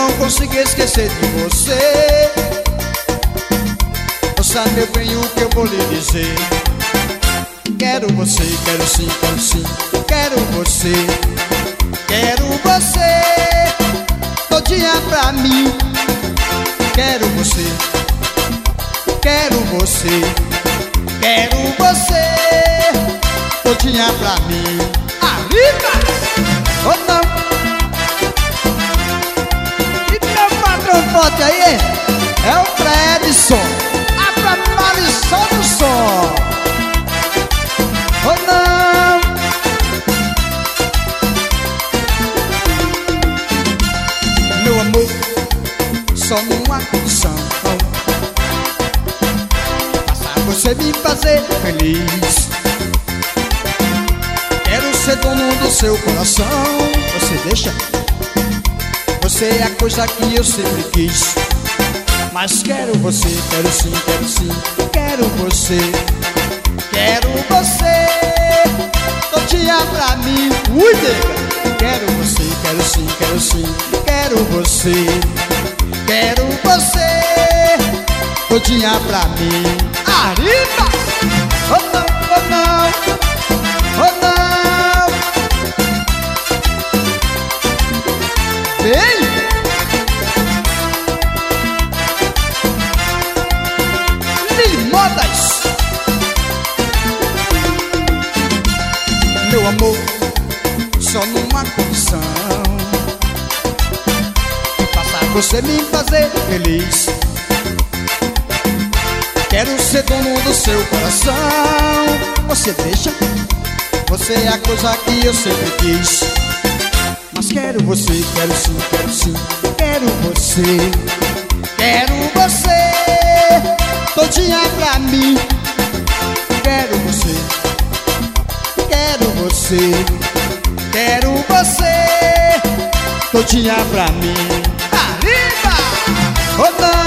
não consigo esquecer de você. Não sabe bem o que eu vou lhe dizer. Quero você, quero sim, quero sim. Quero você, quero você todinha pra mim. Quero você, quero você, quero você todinha pra mim. Arriba! Ou não? E meu patrão forte aí é o Fredson, a preparação do som. Ou não? Meu amor, só numa condição: faça você me fazer feliz. Quero ser dono do seu coração. Você deixa? Você é a coisa que eu sempre quis. Mas quero você, quero sim, quero sim. Quero você, quero você todinha pra mim. Ui, nega! Quero você, quero sim, quero sim. Quero você, quero você todinha pra mim. Arriba! Oh não, oh não, oh não. Vem! Lili Modas. Meu amor, só numa condição: faça você me fazer feliz. Quero ser dono do seu coração. Você deixa? Você é a coisa que eu sempre quis. Mas quero você, quero sim, quero sim. Quero você, quero você todinha pra mim. Quero você, quero você, quero você todinha pra mim. Arriba! Oh, não!